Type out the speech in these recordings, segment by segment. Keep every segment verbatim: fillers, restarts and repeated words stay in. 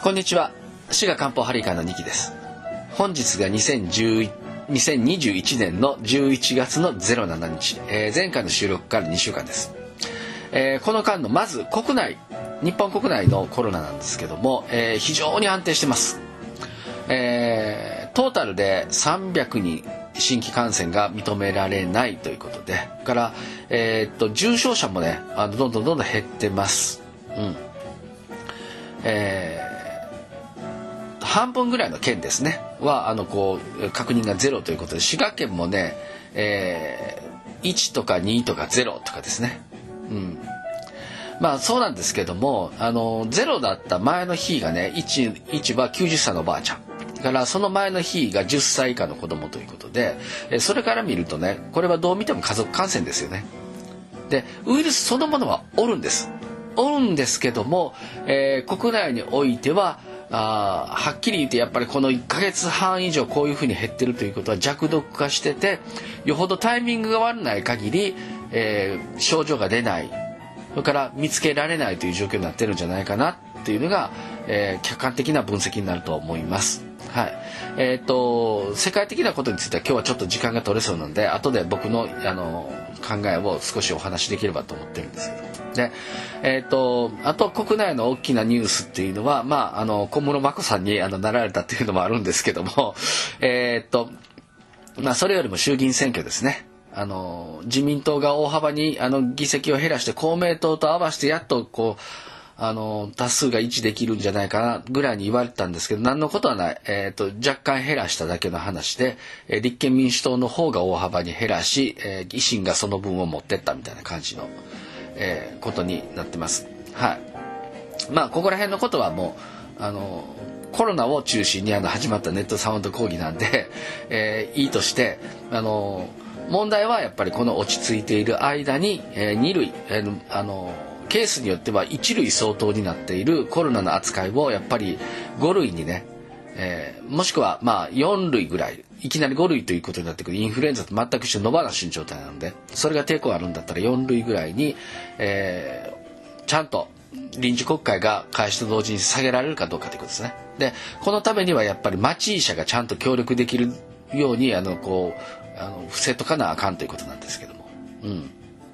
こんにちは。滋賀漢方ハリーカーのにきです。本日がにせんにじゅういちねんのじゅういちがつのぜろしちにち、えー、前回の収録からにしゅうかんです。えー、この間のまず国内日本国内のコロナなんですけども、えー、非常に安定してます。えー、トータルでさんびゃくにん新規感染が認められないということで、から、えー、っと重症者もねあのどんどんどんどん減ってます。うんえー半分ぐらいの県ですねはあのこう確認がゼロということで、滋賀県もね、えー、いちとかにとかゼロとかですね、うん、まあそうなんですけども、あのゼロだった前の日がね 1, 1はきゅうじゅっさいのおばあちゃんからその前の日がじゅっさい以下の子供ということで、それから見るとねこれはどう見ても家族感染ですよね。でウイルスそのものはおるんですおるんですけども、えー、国内においてはあはっきり言ってやっぱりこのいっかげつはん以上こういうふうに減ってるということは弱毒化してて、よほどタイミングが悪ない限り、えー、症状が出ない、それから見つけられないという状況になってるんじゃないかなっていうのが、えー、客観的な分析になると思います。はい、えーと世界的なことについては今日はちょっと時間が取れそうなので後で僕の、あの考えを少しお話しできればと思ってるんですけど、でえー、とあと国内の大きなニュースっていうのは、まあ、あの小室眞子さんにあのなられたっていうのもあるんですけども、えーとまあ、それよりも衆議院選挙ですね。あの自民党が大幅にあの議席を減らして公明党と合わせてやっとこうあの多数が一致できるんじゃないかなぐらいに言われてたんですけど、何のことはない、えー、と若干減らしただけの話で、えー、立憲民主党の方が大幅に減らし、えー、維新がその分を持ってったみたいな感じの、えー、ことになってます。はい、まあここら辺のことはもうあのコロナを中心にあの始まったネットサウンド講義なんで、えー、いいとしてあの問題はやっぱりこの落ち着いている間に、えー、に類、えー、あのケースによってはいち類相当になっているコロナの扱いをやっぱりご類にね、えー、もしくはまあよん類ぐらいいきなりご類ということになってくる。インフルエンザと全く一緒の野放しの状態なので、それが抵抗あるんだったらよん類ぐらいに、えー、ちゃんと臨時国会が開始と同時に下げられるかどうかということですね。でこのためにはやっぱり町医者がちゃんと協力できるようにあのこうあの伏せとかなあかんということなんですけども、うん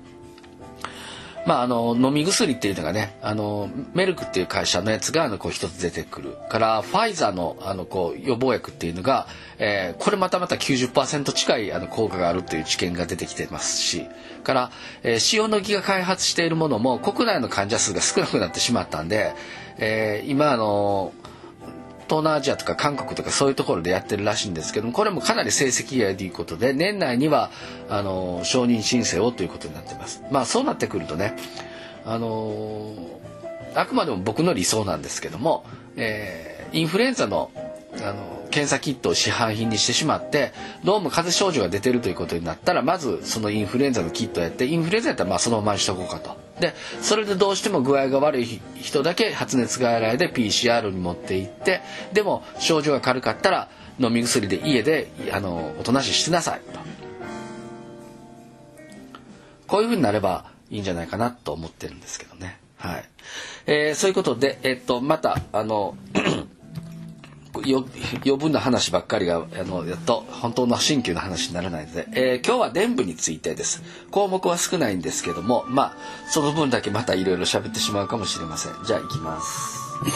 まあ、あの飲み薬っていうのがねあのメルクっていう会社のやつがあのこう一つ出てくるからファイザーの、あのこう予防薬っていうのが、えー、これまたまた きゅうじゅっパーセント 近いあの効果があるという知見が出てきてますしから、えー、塩野義が開発しているものも国内の患者数が少なくなってしまったんで、えー、今あの東南アジアとか韓国とかそういうところでやってるらしいんですけども、これもかなり成績がいいということで年内にはあの承認申請をということになっています。まあそうなってくるとねあのあくまでも僕の理想なんですけども、えー、インフルエンザのあの検査キットを市販品にしてしまってどうも風邪症状が出てるということになったらまずそのインフルエンザのキットをやってインフルエンザやったらまあそのままにしとこうかと。でそれでどうしても具合が悪い人だけ発熱外来で ピーシーアール に持って行ってでも症状が軽かったら飲み薬で家であのおとなししてなさいとこういうふうになればいいんじゃないかなと思ってるんですけどね。はい、えー、そういうことで、えっと、またあの余分な話ばっかりがあのやっと本当の新旧の話にならないので、えー、今日は伝部についてです。項目は少ないんですけどもまあその分だけまたいろいろ喋ってしまうかもしれません。じゃあいきます。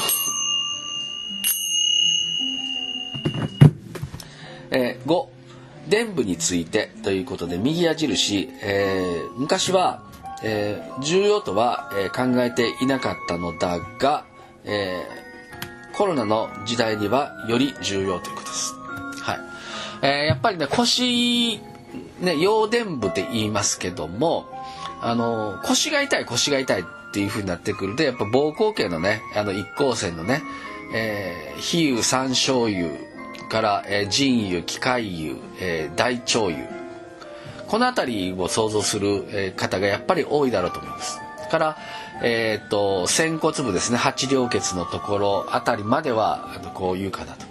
えー、ご伝部についてということで右矢印、えー、昔は、えー、重要とは、えー、考えていなかったのだが、えーコロナの時代にはより重要ということです。はいえー、やっぱりね腰ね腰伝部って言いますけどもあの腰が痛い腰が痛いっていう風になってくるとやっぱ膀胱系のねあの一向線のね、えー、皮油山椒油から、えー、腎油気海油、えー、大腸油この辺りを想像する、えー、方がやっぱり多いだろうと思います。からえー、と仙骨部ですね八稜穴のところあたりまではあのこういうかなと。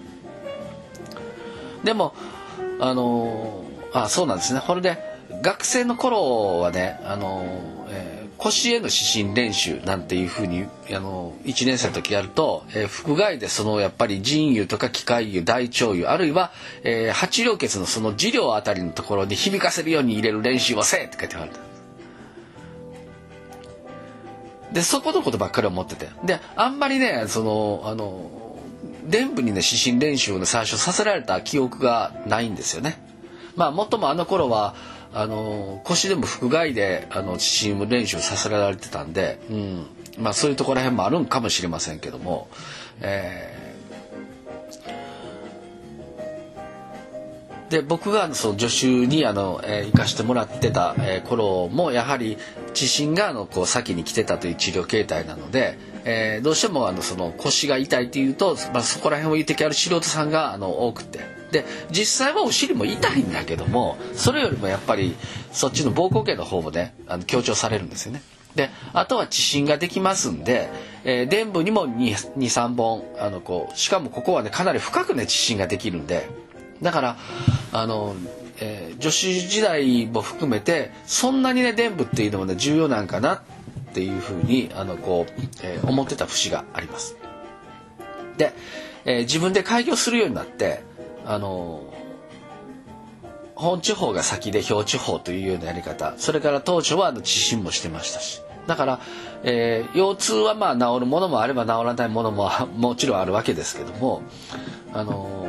でもあのー、あそうなんですね。これで学生の頃はね、あのーえ腰への指針練習なんていうふうにあのいちねん生の時やると、えー、腹外でそのやっぱり腎油とか気海油大腸油あるいは、えー、八稜穴のその治療あたりのところに響かせるように入れる練習をせえって書いてある。でそこのことばっかり思ってて、であんまりねそのあの伝部にね指針練習を、ね、最初させられた記憶がないんですよね。まあもっともあの頃はあの腰でも腹外であの指針練習させられてたんで、うん、まあそういうところら辺もあるんかもしれませんけども、えー、で僕がその助手にあの、えー、行かしてもらってた、えー、頃もやはり地震があのこう先に来てたという治療形態なので、えー、どうしてもあのその腰が痛いっていうと、まあ、そこら辺を言ってきある素人さんがあの多くて、で実際はお尻も痛いんだけどもそれよりもやっぱりそっちの膀胱系の方もねあの強調されるんですよね。であとは地震ができますんで、えー、伝部にも にさんぼんあのこうしかもここはねかなり深くね地震ができるんで、だからあのえー、女子時代も含めてそんなにね伝部っていうのもね重要なんかなっていうふうにあのこう、えー、思ってた節があります。で、えー、自分で開業するようになってあの本地方が先で表地方というようなやり方、それから当初はあの地震もしてましたし、だから、えー、腰痛はまあ治るものもあれば治らないものももちろんあるわけですけども、あの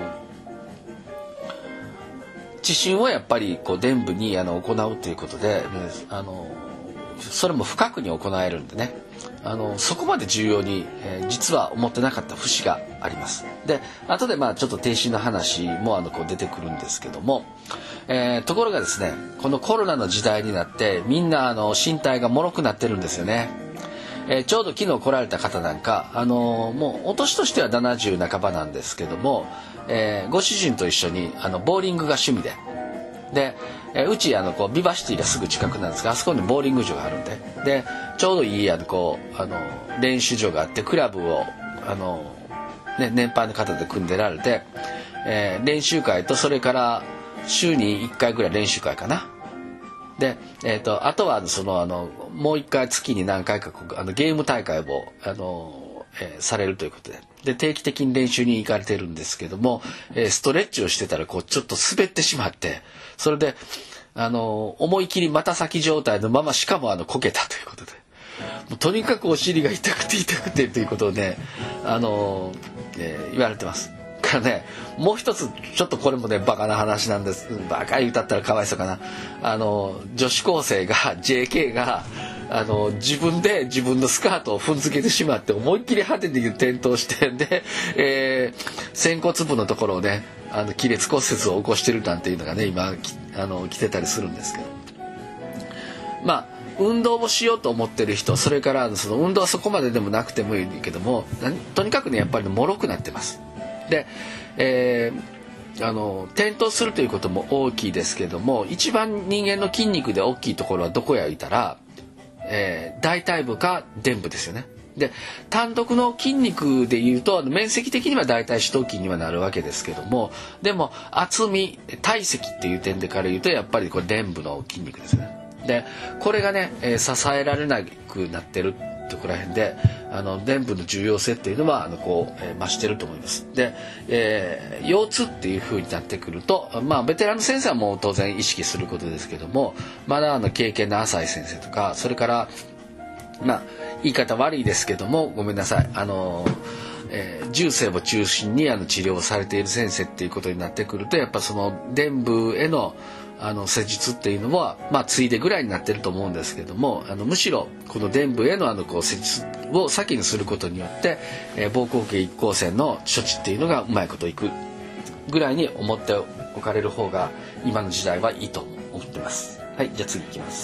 地震をやっぱりこう伝部にあの行うということで、あのそれも深くに行えるんでね、あのそこまで重要に、えー、実は思ってなかった節があります。で後でまあちょっと低震の話もあのこう出てくるんですけども、えー、ところがですねこのコロナの時代になってみんなあの身体が脆くなってるんですよね。えー、ちょうど昨日来られた方なんか、あのー、もうお年としてはななじゅう半ばなんですけども、えー、ご主人と一緒にあのボーリングが趣味でで、えー、うちあのこうビバシティがすぐ近くなんですがあそこにボーリング場があるんででちょうどいいあのこうあの練習場があってクラブをあの、ね、年配の方で組んでられて、えー、練習会とそれから週にいっかいぐらい練習会かなで、えー、とあとはそのあのもう一回月に何回かあのゲーム大会をあの、えー、されるということで、で定期的に練習に行かれてるんですけども、えー、ストレッチをしてたらこうちょっと滑ってしまって、それであの思い切り股先状態のまましかもあのこけたということで、もうとにかくお尻が痛くて痛くてということをねあの、えー、言われてます。からね、もう一つちょっとこれもねバカな話なんです。バカ言うたったらかわいそうかな。あの女子高生が ジェーケー があの自分で自分のスカートを踏んづけてしまって思いっきり派手に転倒してで、えー、仙骨部のところをねあの亀裂骨折を起こしてるなんていうのがね今あの来てたりするんですけど、まあ運動をしようと思ってる人、それからその運動はそこまででもなくてもいいけどもとにかくねやっぱり脆くなってます。で、えー、あの転倒するということも大きいですけども、一番人間の筋肉で大きいところはどこやいたら、えー、大腿部か臀部ですよね。で単独の筋肉でいうと面積的には大腿四頭筋にはなるわけですけども、でも厚み体積っていう点でから言うとやっぱりこれ臀部の筋肉ですね。でこれがね、えー、支えられなくなってるところら辺であの臀部の重要性っていうのはあのこう、えー、増してると思います。で、えー、腰痛っていう風になってくると、まあベテランの先生はもう当然意識することですけども、まだあの経験の浅い先生とか、それからまあ言い方悪いですけどもごめんなさい、あのえー、重生を中心にあの治療をされている先生っていうことになってくると、やっぱその臀部へのあの施術っていうのはまあついでぐらいになってると思うんですけども、あのむしろこの臀部へのあのこう施術を先にすることによって、えー、膀胱系一光線の処置っていうのがうまいこといくぐらいに思っておかれる方が今の時代はいいと思ってます。はい、じゃあ次いきます。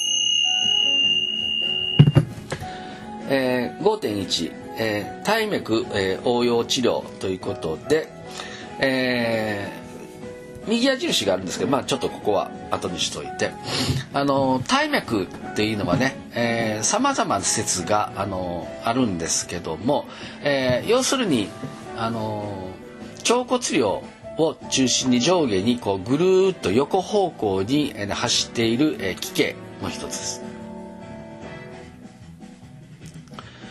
えー、ごてんいち、えー、体脈、えー、応用治療ということで、えー右矢印があるんですけど、まあ、ちょっとここは後にしといて、あの体脈っていうのはねさまざまな説があのあるんですけども、えー、要するにあの腸骨量を中心に上下にこうぐるーっと横方向に走っている奇形の一つです。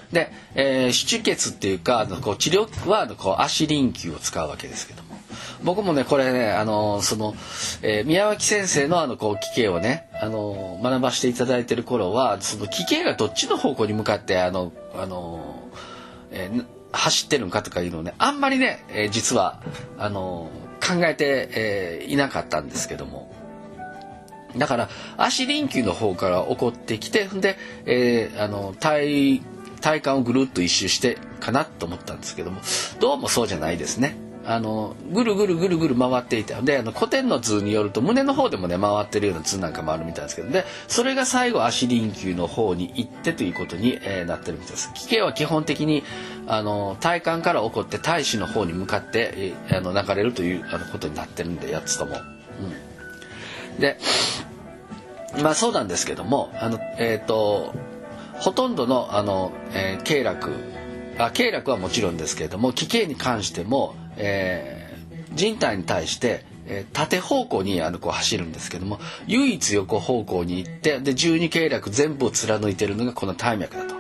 で、えー、手術っていうかあのこう治療はあのこう足輪球を使うわけですけども、僕もねこれねあのその、えー、宮脇先生のあのこう奇形をねあの学ばせていただいてる頃はその奇形がどっちの方向に向かってあのあの、えー、走ってるのかとかいうのをねあんまりね、えー、実はあの考えて、えー、いなかったんですけども、だから足輪球の方から起こってきてで、えー、あの体体幹をぐるっと一周してかなと思ったんですけども、どうもそうじゃないですね。あのぐるぐるぐるぐる回っていて、であの古典の図によると胸の方でもね回ってるような図なんかもあるみたいですけど、でそれが最後足輪球の方に行ってということに、えー、なってるみたいです。奇形は基本的にあの体幹から起こって体肢の方に向かって、えー、あの流れるというあのことになってるんでやつとも。うん、でまあそうなんですけどもあの、えー、とほとんどのあの、えー、経絡あ経絡はもちろんですけれども奇形に関しても、えー、人体に対して、えー、縦方向にあのこう走るんですけども、唯一横方向に行ってで十二経絡全部を貫いているのがこの帯脈だと。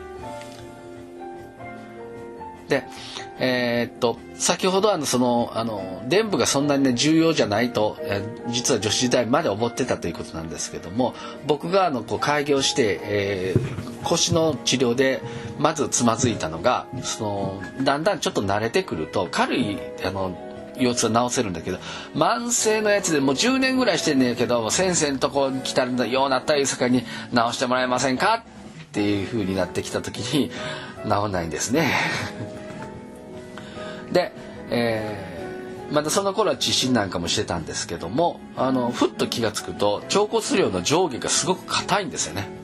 でえー、っと先ほどあのそのあの伝部がそんなにね重要じゃないと、えー、実は女子時代まで思ってたということなんですけども、僕があのこう開業して、えー、腰の治療でまずつまずいたのがそのだんだんちょっと慣れてくると軽いあの腰痛は治せるんだけど、慢性のやつでもうじゅうねんぐらいしてんねんけど先生のとこに来たらようなったいう境に治してもらえませんかっていう風になってきた時に治らないんですね。で、えー、またその頃は地震なんかもしてたんですけども、あのふっと気がつくと腸骨量の上下がすごく硬いんですよね。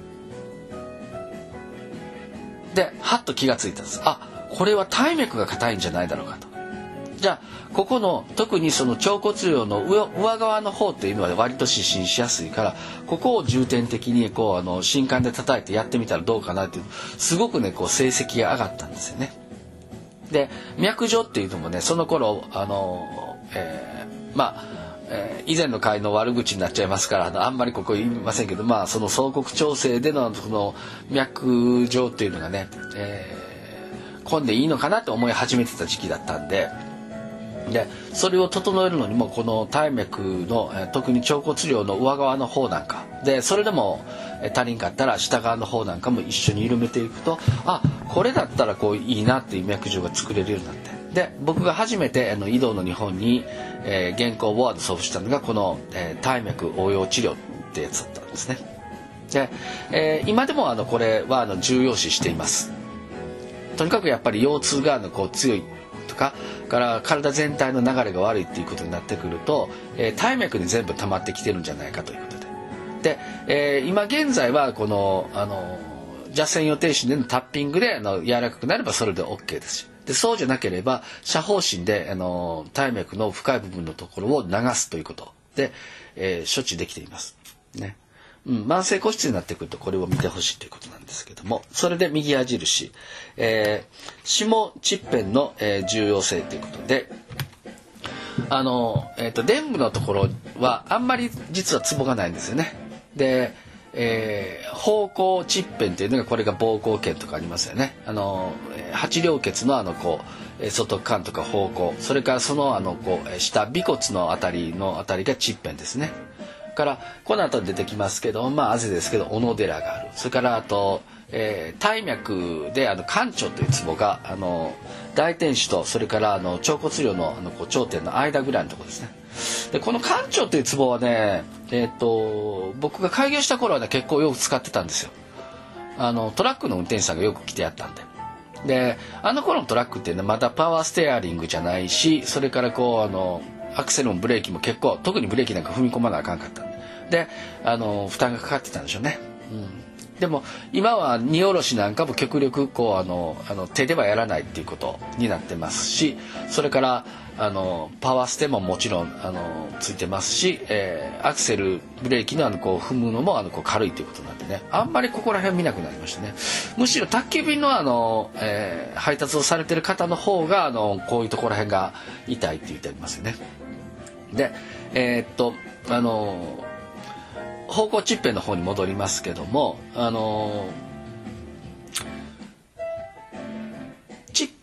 ではっと気がついたんです。あ、これは帯脈が硬いんじゃないだろうかと。じゃあここの特にその腸骨量の 上, 上側の方っていうのは割と失神しやすいから、ここを重点的にこうあの心管で叩いてやってみたらどうかなっていう、すごくねこう成績が上がったんですよね。で脈上っていうのもねその頃あの、えー、まあ、えー、以前の回の悪口になっちゃいますからあのあんまりここ言いませんけど、まあその相国調整でのこの脈上っていうのがね、えー、混んでいいのかなと思い始めてた時期だったんで。でそれを整えるのにもこの帯脈の、えー、特に腸骨量の上側の方なんかでそれでも、えー、足りんかったら下側の方なんかも一緒に緩めていくと、あ、これだったらこういいなっていう脈上が作れるようになって、で僕が初めてあの井戸の日本に、えー、原稿を送付したのがこの、えー、帯脈応用治療ってやつだったんですね。で、えー、今でもあのこれはあの重要視しています。とにかくやっぱり腰痛があのこう強いとかから体全体の流れが悪いっていうことになってくると、えー、帯脈に全部溜まってきてるんじゃないかということで、で、えー、今現在はこのあの邪線予定心でのタッピングであの柔らかくなればそれで OK ですし、でそうじゃなければ射砲心であの帯脈の深い部分のところを流すということで、えー、処置できていますね。うん、慢性骨折になってくるとこれを見てほしいということなんですけども、それで右矢印、えー、下窒片の、えー、重要性ということで、あの、えーと、伝部のところはあんまり実はツボがないんですよね。で、えー、方向窒片というのがこれが膀胱腱とかありますよね。あの八稜穴のあのこう外側とか方向、それからそのあのこう下尾骨のあたりのあたりが窒片ですね。からこの後出てきますけど、まああぜですけど小野寺がある。それからあと、えー、帯脈であの肝腸というツボがあの大天使とそれからあの腸骨量のあのこう頂点の間ぐらいのところですね。でこの肝腸というツボはね、えー、と僕が開業した頃はね結構よく使ってたんですよ。あのトラックの運転手さんがよく来てやったんで。であの頃のトラックっていうのはまだパワーステアリングじゃないし、それからこうあのアクセルもブレーキも結構特にブレーキなんか踏み込まなあかんかったんで、であの負担がかかってたんでしょうね。うん、でも今は荷下ろしなんかも極力こうあのあの手ではやらないっていうことになってますし、それからあのパワーステももちろんあのついてますし、えー、アクセルブレーキのあのこう踏むのもあのこう軽いということなんでね、あんまりここら辺見なくなりましたね。むしろ宅急便のあの、えー、配達をされてる方の方があのこういうところら辺が痛いって言ってありますよね。でえー、っとあの方向窒片の方に戻りますけども、あの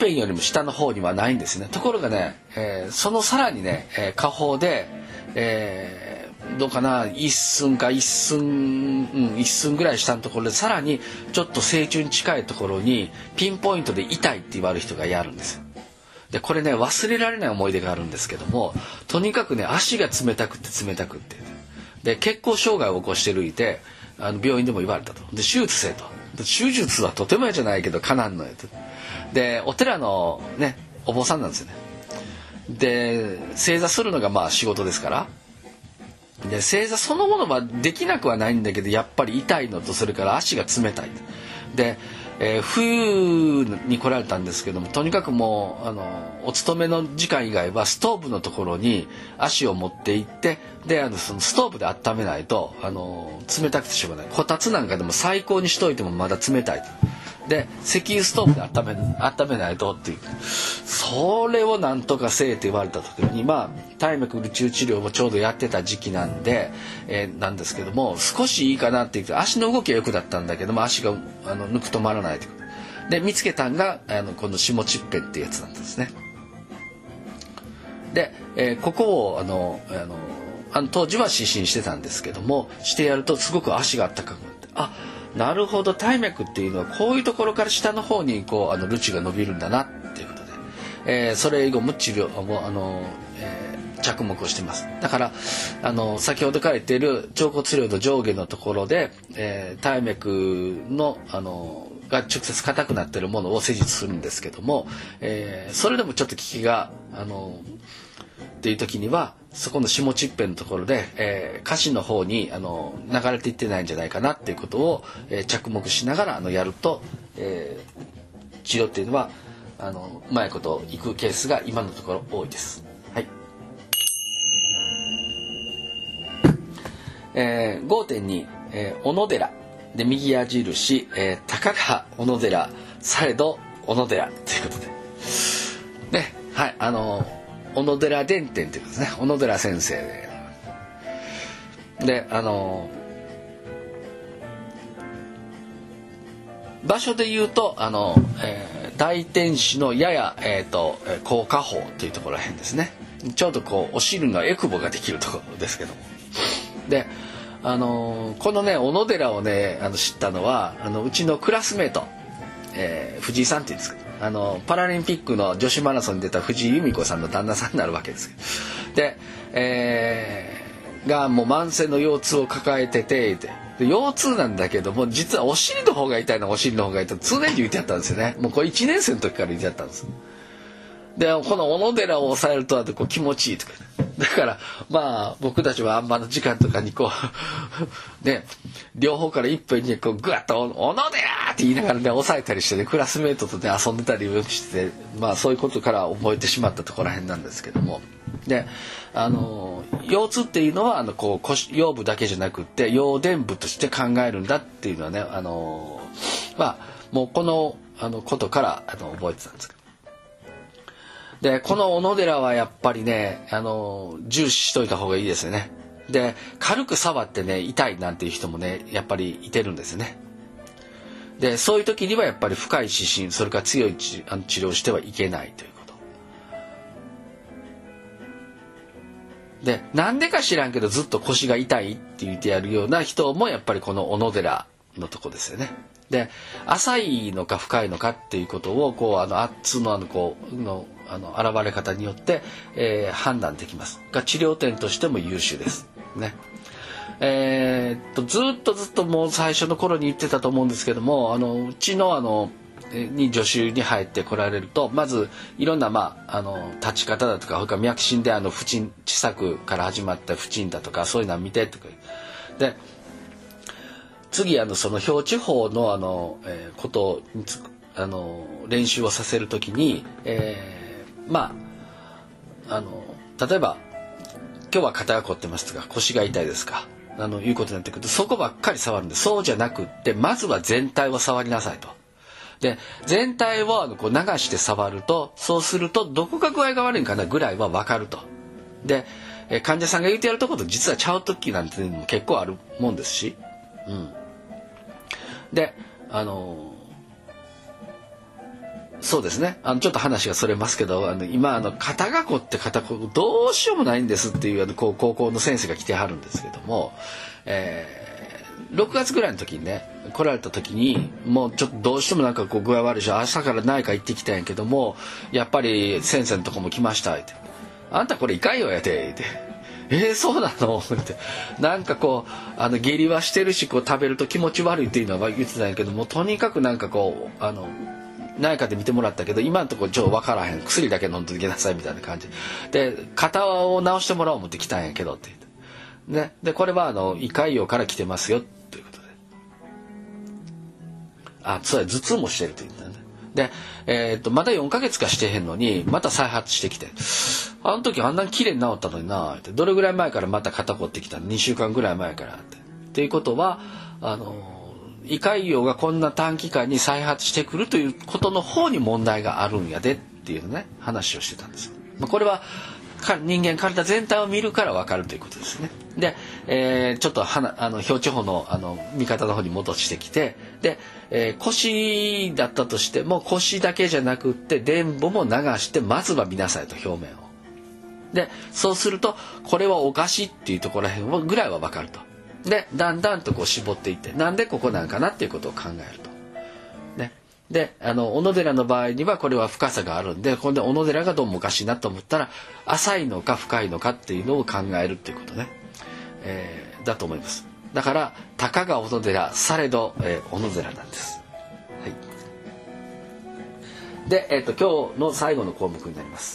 ぺんよりも下の方にはないんですね。ところがね、えー、そのさらにね、えー、下方で、えー、どうかな一寸か一寸、うん、一寸ぐらい下のところでさらにちょっと正中に近いところにピンポイントで痛いって言われる人がやるんですよ。でこれね忘れられない思い出があるんですけども、とにかくね足が冷たくって冷たくってで血行障害を起こしてるいて、あの病院でも言われたと。で手術せと。で手術はとてもやじゃないけどかなんのやと。でお寺のねお坊さんなんですよね。で正座するのがまあ仕事ですから、で正座そのものはできなくはないんだけど、やっぱり痛いのとそれから足が冷たいで、えー、冬に来られたんですけども、とにかくもうあのお勤めの時間以外はストーブのところに足を持って行って、であのそのストーブで温めないとあの冷たくてしょうがない。こたつなんかでも最高にしといてもまだ冷たいと。で石油ストーブで温め、温めないとっていう、それをなんとかせえって言われた時に、まあ体脈宇宙治療もちょうどやってた時期なんで、えー、なんですけども、少しいいかなって言って、足の動きは良くだったんだけども足があの抜くとまらないということで見つけたんがあのこの下ちっぺっていうやつなんですね。で、えー、ここをあのあのあの当時は失神してたんですけども、してやるとすごく足があったかくなって、あ、なるほど、体脈っていうのはこういうところから下の方にこうあのルチが伸びるんだなっていうことで、えー、それ以後も治療もあの、えー、着目をしてます。だからあの先ほどから言っている腸骨量の上下のところで、えー、体脈のあのが直接硬くなっているものを施術するんですけども、えー、それでもちょっと効きがあのっていう時にはそこの下ちっぺんのところで、えー、下肢の方にあの流れていってないんじゃないかなっていうことを、えー、着目しながらあのやると、えー、治療っていうのはあのうまいこといくケースが今のところ多いです。はい。えー、ごてんに、えー、小野寺で右矢印、えー、高が小野寺されど小野寺ということでね、はい、あの小野寺伝典ということですね。小野寺先生で、であの場所で言うとあの、えー、大天使のやや、えーと、高下方というところらへんですね。ちょうどこうお尻のエクボができるところですけども、であのこのね小野寺をねあの知ったのはあのうちのクラスメート、えー、藤井さんっていうんですけど、あのパラリンピックの女子マラソンに出た藤井由美子さんの旦那さんになるわけですけど、で、えー、がもう慢性の腰痛を抱えててで腰痛なんだけども実はお尻の方が痛いのお尻の方が痛いと常に言ってやったんですよね。もうこれいちねん生の時から言ってやったんです。でこの小野寺を抑えるとあとこう気持ちいいとか、ね、だからまあ僕たちはあんまの時間とかにこうね両方からいっぺんにこうグワッと「小野寺!」って言いながらね抑えたりしてねクラスメートとね遊んでたりしてまあそういうことから覚えてしまったところらへんなんですけども、であの腰痛っていうのはあのこう腰腰部だけじゃなくって腰臀部として考えるんだっていうのはねあのまあもうこのあのことからあの覚えてたんですけど。でこの小野寺はやっぱりねあの重視しといた方がいいですよね。で軽く触ってね痛いなんていう人もねやっぱりいてるんですよね。でそういう時にはやっぱり深い指針それから強い治療をしてはいけないということで、なんでか知らんけどずっと腰が痛いって言ってやるような人もやっぱりこの小野寺のとこですよね。で浅いのか深いのかっていうことをこうあの圧のあのこうのあの現れ方によって、えー、判断できますが治療点としても優秀ですね。えー、っとずっとずっともう最初の頃に言ってたと思うんですけども、あのうちのあのに助手に入ってこられるとまずいろんな、まあ、あの立ち方だとかそれから脈診であの不沈小さくから始まった不沈だとかそういうのを見てとかで次あのその表地方のあの、えー、ことにつくあの練習をさせるときに、えーまあ、あの例えば今日は肩が凝ってますとか腰が痛いですかあのいうことになってくるとそこばっかり触るんでそうじゃなくってまずは全体を触りなさいと。で全体をあのこう流して触るとそうするとどこが具合が悪いんかなぐらいは分かると。で患者さんが言ってやるとこと実はちゃう時なんていうのも結構あるもんですし、うん、であのそうですね。あのちょっと話がそれますけど、あの今あの肩が凝って肩こどうしようもないんですっていうあのこう高校の先生が来てはるんですけども、えー、ろくがつぐらいの時にね来られた時にもうちょっとどうしてもなんかこう具合悪いし朝から内科行ってきたんやけどもやっぱり先生のとこも来ましたって。あんたこれ胃潰瘍やでって。えー、そうなのってなんかこうあの下痢はしてるしこう食べると気持ち悪いっていうのは言ってたんやけどもとにかくなんかこうあの内科で見てもらったけど今のところちょっと分からへん薬だけ飲んできなさいみたいな感じで肩を治してもらおう思って来たんやけどって言って、ね、でこれはあの胃潰瘍から来てますよということであそうや頭痛もしてると言ったんだで、えー、とまだよんかげつかしてへんのにまた再発してきてあの時あんなに綺麗に治ったのになってどれぐらい前からまた肩こってきたのにしゅうかんぐらい前からってっていうことはあの胃潰瘍がこんな短期間に再発してくるということの方に問題があるんやでっていうね話をしてたんです。まあ、これは人間体全体を見るから分かるということですね。で、えー、ちょっとはなあの表地方のあの見方の方に戻してきてで、えー、腰だったとしても腰だけじゃなくって臀部も流してまずは見なさいと表面を。でそうするとこれはおかしいっていうところらへんぐらいは分かると。でだんだんとこう絞っていってなんでここなんかなっていうことを考えると。ね、であの小野寺の場合にはこれは深さがあるんでこれで小野寺がどうもおかしいなと思ったら浅いのか深いのかっていうのを考えるっていうことね、えー、だと思います。だからたかが小野寺されど、えー、小野寺なんです。はい、で、えー、と今日の最後の項目になります。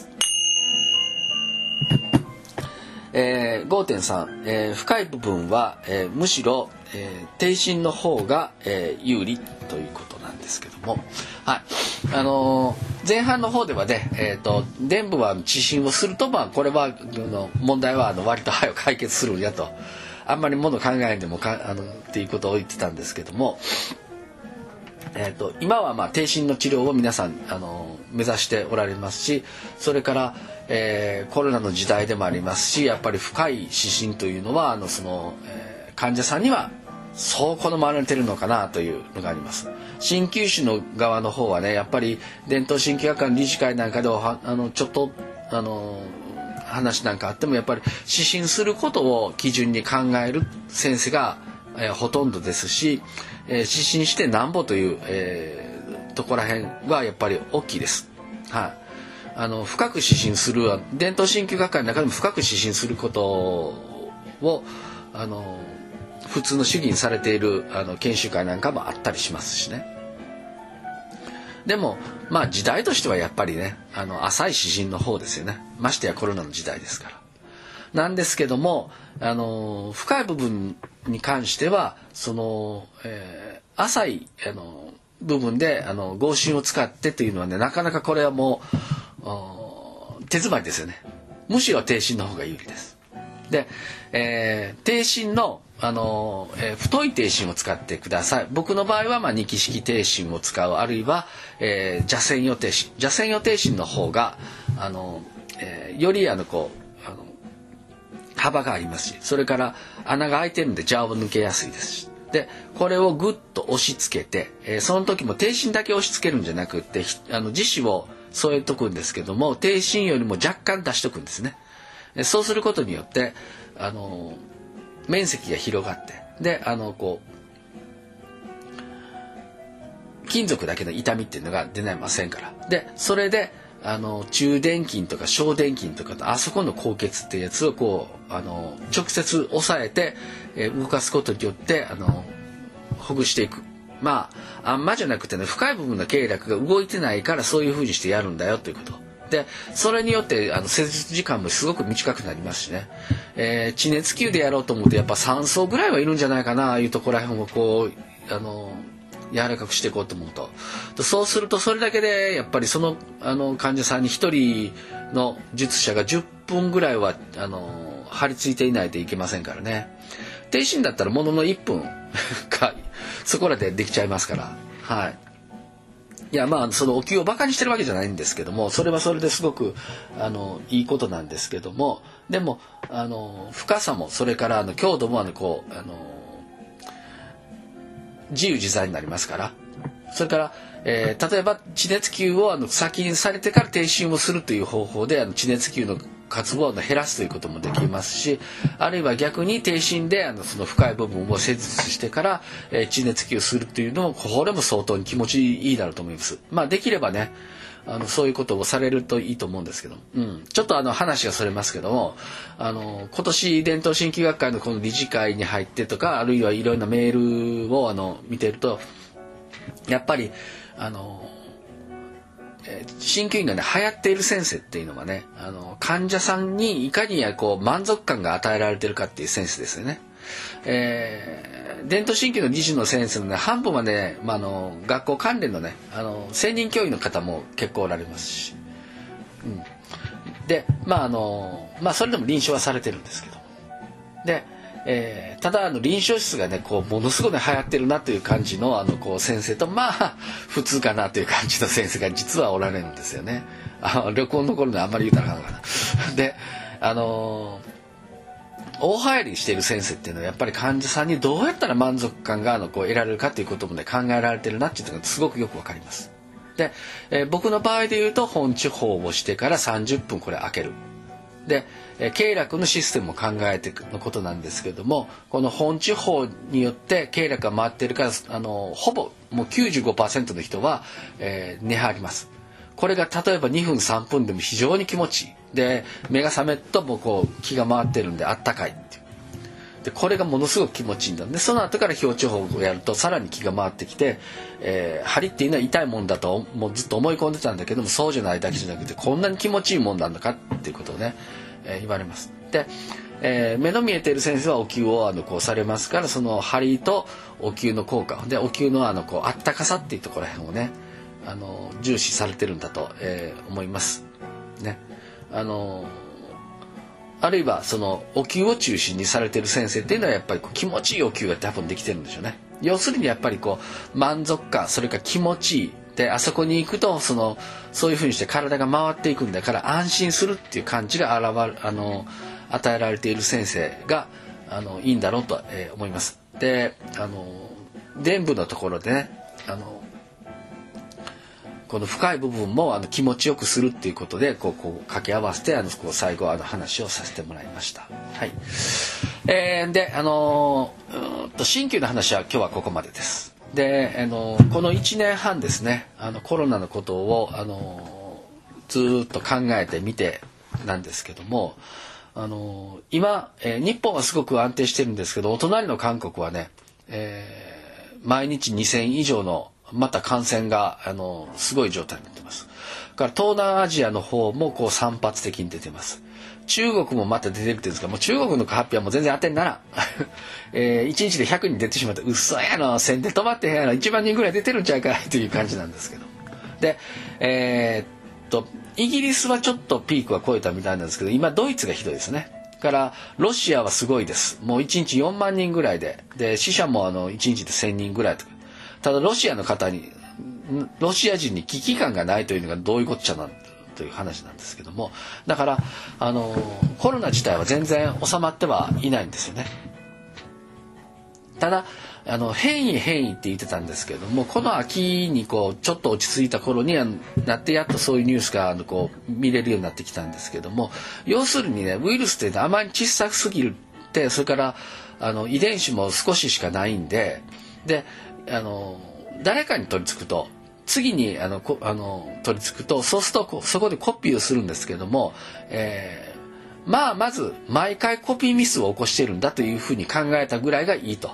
えー、ごてんさん、えー、深い部分は、えー、むしろ、えー、低心の方が、えー、有利ということなんですけども、はいあのー、前半の方ではね、えー、と臀部は治心をすると、まあ、これはの問題はあの割と早く解決するんやとあんまりもの考えんでもかあのっていうことを言ってたんですけども、えー、と今はまあ低心の治療を皆さん、あのー、目指しておられますしそれからえー、コロナの時代でもありますしやっぱり深い指針というのはあのその、えー、患者さんにはそう好まれてるのかなというのがあります。鍼灸師の側の方はねやっぱり伝統鍼灸学会の理事会なんかではあのちょっとあの話なんかあってもやっぱり指針することを基準に考える先生が、えー、ほとんどですし、えー、指針してなんぼという、えー、ところらへんはやっぱり大きいです。はいあの深く指針する伝統鍼灸学会の中でも深く指針することをあの普通の主義にされているあの研修会なんかもあったりしますしね。でもまあ時代としてはやっぱりねあの浅い指針の方ですよね。ましてやコロナの時代ですからなんですけどもあの深い部分に関してはその、えー、浅いあの部分であの合心を使ってというのはねなかなかこれはもう手詰まりですよね。むしろ低心の方が有利です。で、えー、低心の、あのーえー、太い低心を使ってください。僕の場合は、まあ、二期式低心を使うあるいは、えー、邪線予低心邪線予低心の方が、あのーえー、よりあのこうあの幅がありますしそれから穴が開いてるんで邪を抜けやすいですしでこれをグッと押し付けて、えー、その時も低心だけ押し付けるんじゃなくってあの自死を添えとくんですけども低心よりも若干出しとくんですね。そうすることによってあの面積が広がってであのこう金属だけの痛みっていうのが出ませんからでそれであの中殿筋とか小殿筋とかあそこの高血っていうやつをこうあの直接押さえて、えー、動かすことによってあのほぐしていく。まああんまじゃなくてね深い部分の経絡が動いてないからそういう風にしてやるんだよということでそれによってあの施術時間もすごく短くなりますしね、えー、地熱灸でやろうと思うとやっぱさん層ぐらいはいるんじゃないかなああいうところらへんをこうあの柔らかくしていこうと思うとそうするとそれだけでやっぱりそのあの患者さんにひとりの術者がじゅっぷんぐらいはあの張り付いていないといけませんからね。低心だったらもののいっぷんかそこらでできちゃいますから、はい。いやまあそのお灸をバカにしてるわけじゃないんですけどもそれはそれですごくあのいいことなんですけどもでもあの深さもそれからあの強度もあのこうあの自由自在になりますからそれから、えー、例えば地熱球をあの先にされてから低浸をするという方法であの地熱球の活動を減らすということもできますし、あるいは逆に低浸であのその深い部分を施術してから、えー、地熱球するというのもこれも相当に気持ちいいだろうと思います。まあできればねあのそういうことをされるといいと思うんですけど、うん、ちょっとあの話がそれますけども、あの今年伝統鍼灸学会のこの理事会に入ってとか、あるいはいろんなメールをあの見てるとやっぱりあの鍼灸院がね流行っている先生っていうのはね、あの患者さんにいかにこう満足感が与えられてるかっていうセンスですよね。えー、伝統鍼灸の理事の先生のね半分はね、まあ、あの学校関連のねあの専任教員の方も結構おられますし、うん、でまああのまあそれでも臨床はされてるんですけど、で、えー、ただあの臨床室がねこうものすごく、ね、流行ってるなという感じのあのこう先生とまあ普通かなという感じの先生が実はおられるんですよね。あ旅行の頃にあんまり言うたらあかんのかな。であのー大流行りしている先生っていうのはやっぱり患者さんにどうやったら満足感があのこう得られるかということもね考えられてるなっていうのがすごくよくわかります。で、えー、僕の場合で言うと本地法をしてからさんじゅっぷんこれ開ける。で、えー、経絡のシステムを考えていくのことなんですけども、この本地法によって経絡が回っているからあのほぼもう きゅうじゅうごパーセント の人は、えー、寝張ります。これが例えばにふんさんぷんでも非常に気持ちいい。で目が覚めるともうこう気が回ってるんであったかいっていう。でこれがものすごく気持ちいいんだ。でその後から表地法をやるとさらに気が回ってきて、えー、針っていうのは痛いもんだともうずっと思い込んでたんだけども、そうじゃないだけじゃなくてこんなに気持ちいいもんなんだかっていうことをね、えー、言われます。で、えー、目の見えている先生はお灸をあのこうされますから、その針とお灸の効果でお灸のあのこうあったかさっていうところら辺をねあの重視されてるんだと、えー、思いますね。あのあるいはそのお灸を中心にされてる先生っていうのはやっぱりこう気持ちいいお灸が多分できてるんでしょうね。要するにやっぱりこう満足感、それから気持ちいいで、あそこに行くとそのそういうふうにして体が回っていくんだから安心するっていう感じが現れあの与えられている先生があのいいんだろうと、えー、思います。であの伝部のところでねあのこの深い部分もあの気持ちよくするっていうことでこうこう掛け合わせてあのこう最後あの話をさせてもらいました。はい。えー、であのー、と鍼灸の話は今日はここまでです。であのー、このいちねんはんですねあのコロナのことをあのー、ずっと考えてみてなんですけども、あのー、今、えー、日本はすごく安定してるんですけどお隣の韓国はね、えー、毎日にせん以上のまた感染があのすごい状態になっています。から東南アジアの方もこう散発的に出ています。中国もまた出てるっていうんですか、もう中国の発表はもう全然当てにならん、えー、いちにちでひゃくにん出てしまって嘘やのせんで止まってへんやろいちまんにんぐらい出てるんちゃうかという感じなんですけど、でえー、っとイギリスはちょっとピークは超えたみたいなんですけど今ドイツがひどいですね。からロシアはすごいです。もういちにちよんまんにんぐらいで、で死者もあのいちにちでせんにんぐらいとか。ただロシアの方にロシア人に危機感がないというのがどういうこっちゃなんという話なんですけども、だからあのコロナ自体は全然収まってはいないんですよね。ただあの変異変異って言ってたんですけども、この秋にこうちょっと落ち着いた頃にはなってやっとそういうニュースがあのこう見れるようになってきたんですけども、要するにねウイルスってあまり小さすぎるって、それからあの遺伝子も少ししかないんで、であの誰かに取り付くと次にあのこあの取り付くとそうするとこそこでコピーをするんですけども、えー、まあまず毎回コピーミスを起こしているんだというふうに考えたぐらいがいいと。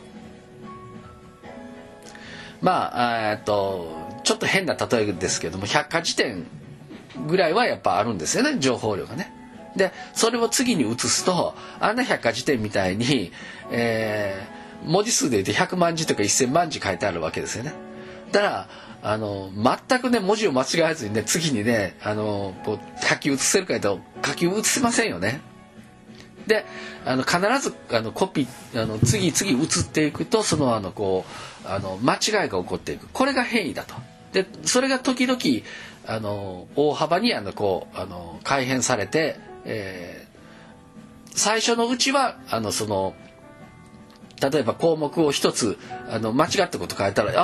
まあえー、っとちょっと変な例えですけども百科事典ぐらいはやっぱあるんですよね、情報量がね。でそれを次に移すとあんな百科事典みたいに、えー文字数で言うとひゃくまんじとかせんまんじ書いてあるわけですよね。だからあの全くね文字を間違えずにね次にねあのこう書き写せるかと書き写せませんよね。であの必ずあのコピーあの次々写っていくとそのあのこうあの間違いが起こっていく、これが変異だと。でそれが時々あの大幅にあのこうあの改変されて、えー、最初のうちはあのその例えば項目を一つあの間違ったこと書いたらあ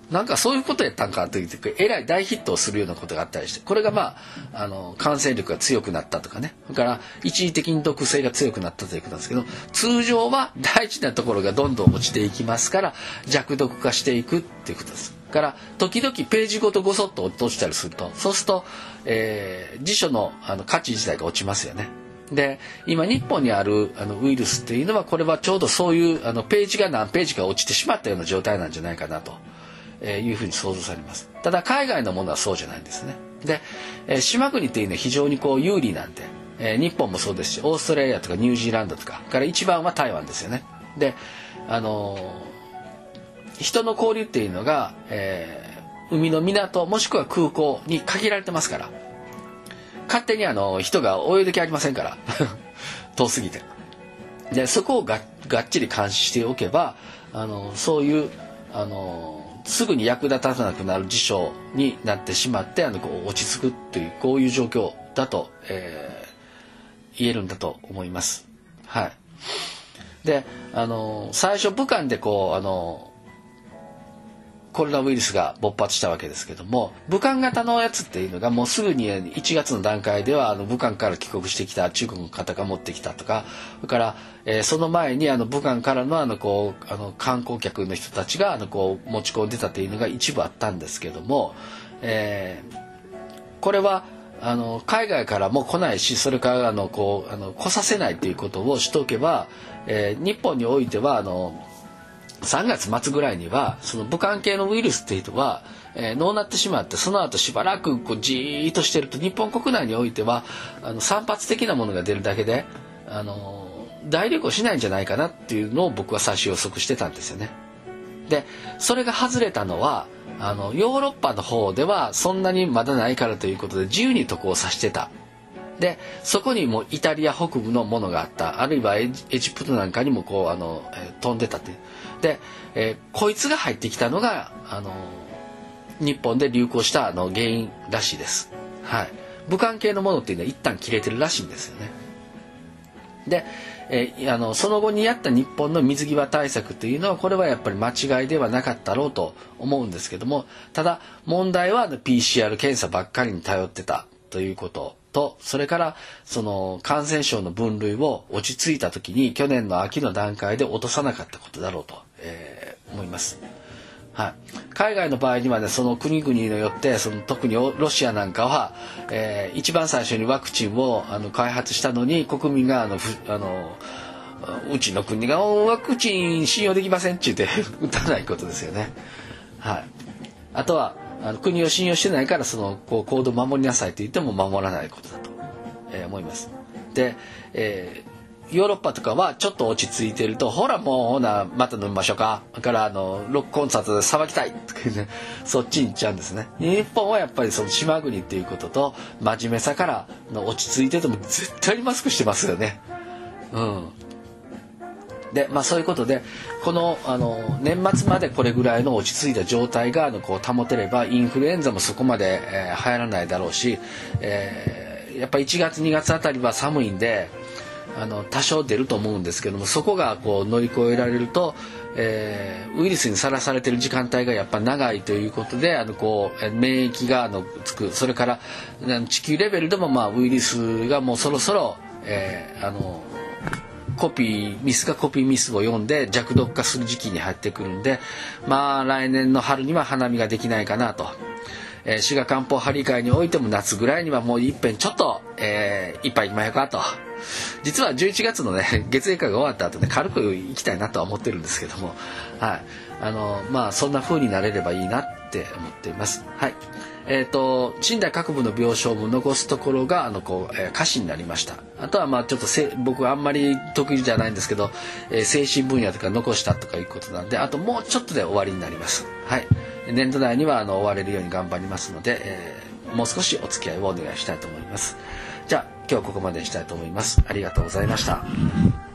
なんかそういうことやったんかと言ってえらい大ヒットをするようなことがあったりして、これがまああの感染力が強くなったとかね、それから一時的に毒性が強くなったということなんですけど、通常は大事なところがどんどん落ちていきますから弱毒化していくっていうことです。から時々ページごとごそっと落としたりすると、そうすると、えー、辞書の、あの価値自体が落ちますよね。で今日本にあるあのウイルスっていうのは、これはちょうどそういうあのページが何ページか落ちてしまったような状態なんじゃないかなというふうに想像されます。ただ海外のものはそうじゃないんですね。で、えー、島国っていうのは非常にこう有利なんで、えー、日本もそうですし、オーストラリアとかニュージーランドとかから一番は台湾ですよね。で、あのー、人の交流っていうのが、えー、海の港もしくは空港に限られてますから、勝手にあの人が泳いできありませんから遠すぎて。でそこをががっちり監視しておけば、あのそういうあのすぐに役立たなくなる事象になってしまって、あのこう落ち着くという、こういう状況だと、えー、言えるんだと思います。はい。で、あの最初武漢でこうあのコロナウイルスが勃発したわけですけども、武漢型のやつっていうのがもうすぐにいちがつの段階ではあの武漢から帰国してきた中国の方が持ってきたとか、それから、えー、その前にあの武漢からのあのこうあの観光客の人たちがあのこう持ち込んでたというのが一部あったんですけども、えー、これはあの海外からも来ないし、それからあのこうあの来させないということをしておけば、えー、日本においてはあのさんがつまつぐらいにはその武漢系のウイルスっていうのは、えー、のうなってしまって、その後しばらくこうじーっとしてると日本国内においてはあの散発的なものが出るだけで、あの大流行しないんじゃないかなっていうのを僕は最初予測してたんですよね。でそれが外れたのはあのヨーロッパの方ではそんなにまだないからということで自由に渡航させてた。でそこにもイタリア北部のものがあった、あるいはエジ、エジプトなんかにもこうあの、えー、飛んでたっていうで、えー、こいつが入ってきたのがあの日本で流行したあの原因らしいです。はい。武漢系のものっていうのは一旦切れてるらしいんですよね。で、えー、あのその後にやった日本の水際対策というのは、これはやっぱり間違いではなかったろうと思うんですけども、ただ問題は ピーシーアール 検査ばっかりに頼ってたということと、それからその感染症の分類を落ち着いた時に去年の秋の段階で落とさなかったことだろうと、えー、思います。はい、海外の場合にはね、その国々によってその特にロシアなんかは、えー、一番最初にワクチンをあの開発したのに国民があのあのうちの国がワクチン信用できませんって言って打たないことですよね。はい、あとはあの国を信用してないからそのこう行動を守りなさいと言っても守らないことだと、えー、思います。で、えー、ヨーロッパとかはちょっと落ち着いてると、ほらもうほなまた飲みましょうか、だからあのロックコンサートでさばきたいとか、ね、そっちに行っちゃうんですね。日本はやっぱりその島国っていうことと真面目さからの落ち着いてても絶対にマスクしてますよね。うんでまあ、そういうことでこの、あの年末までこれぐらいの落ち着いた状態があのこう保てれば、インフルエンザもそこまで、えー、流行らないだろうし、えー、やっぱりいちがつにがつあたりは寒いんであの多少出ると思うんですけども、そこがこう乗り越えられると、えー、ウイルスにさらされている時間帯がやっぱ長いということで、あのこう免疫があのつく、それから地球レベルでもまあウイルスがもうそろそろ、えー、あのコピーミスがコピーミスを読んで弱毒化する時期に入ってくるんで、まあ来年の春には花見ができないかなと、えー、滋賀漢方針会においても夏ぐらいにはもういっぺんちょっと、えー、一杯行きましょうかと。実はじゅういちがつのね月経会が終わった後ね、軽く行きたいなとは思ってるんですけども、はい、あのまあそんな風になれればいいなって思っています。はい。えーと、寝台各部の病床も残すところがあのこう、えー、歌詞になりました。あとはまあちょっとせ僕はあんまり得意じゃないんですけど、えー、精神分野とか残したとかいうことなんで、あともうちょっとで終わりになります。はい。年度内にはあの終われるように頑張りますので、えー、もう少しお付き合いをお願いしたいと思います。じゃあ今日はここまでにしたいと思います。ありがとうございました。